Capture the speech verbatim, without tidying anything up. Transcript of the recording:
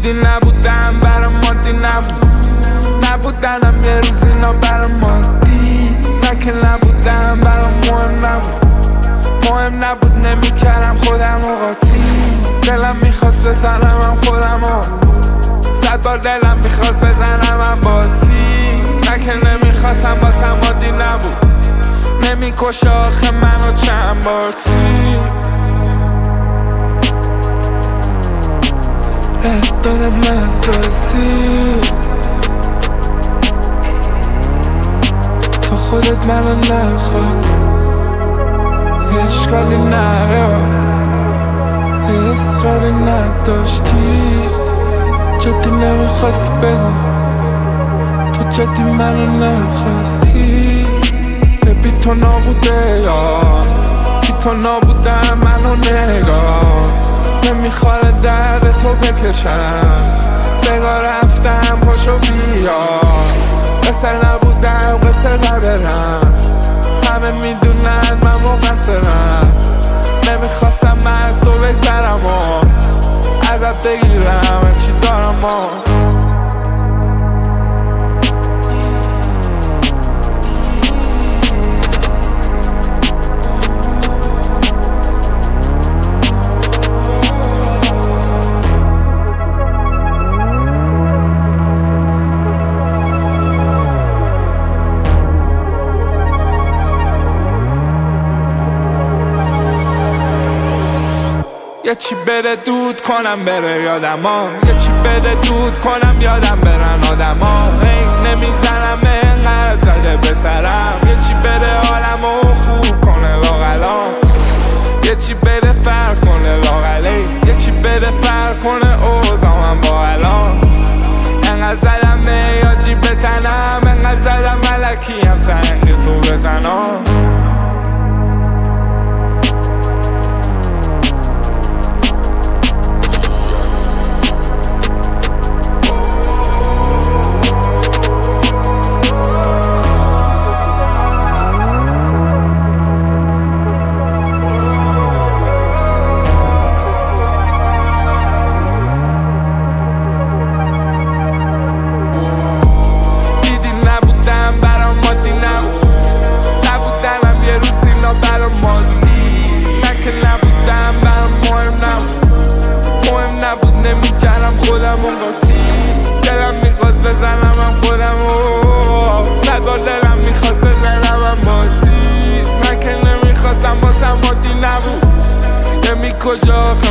دیدی نبودم برام مادی نبود، نبودنم یه روز اینا برام مادی، نه که نبودم برام مهم نبود، مهم نبود نمیکردم خودم و قاطی. دلم میخواست بزنم هم خودم و صد بار دلم میخواست بزنم هم باتی، نه که نمیخواستم باسم مادی نبود، نمیکشه آخه منو چند بار تی. رد دادم احساسی تا خودت منو نخواد، اشکالی نره اصراری نداشتی، جدی نمیخواستی بگو تو جدی منو نخواستی. بی تو نابوده یا بی تو نابودم منو نگاه، نمیخواره درد تو بکشم، بگاه رفتم پاشو بیا، قصر نبودم قصر نبرم، همه میدونن من مقصرم، نمیخواستم من از تو بگذرم و ازت بگیرم چی دارم و یه چی بده دود کنم بره یادم ها، یه چی بده دود کنم یادم برن آدم ها، هی نمیزنم اینقدر زده به سرم، یه چی بده حالمو خوب کنه لاغلا، یه چی بده فرق کنه لاغلی، یه چی بده فرق کنه اوزامم با الان. اینقدر زدم میاجی به تنم، اینقدر زدم ملکی هم سنگ تو بزنم. نمیکردم خودم و قاطی، دلم میخواست بزنم هم خودم و صد بار دلم میخواست بزنم هم باتی، من که نمیخواستم باسم مادی نبود، نمیکشه آخه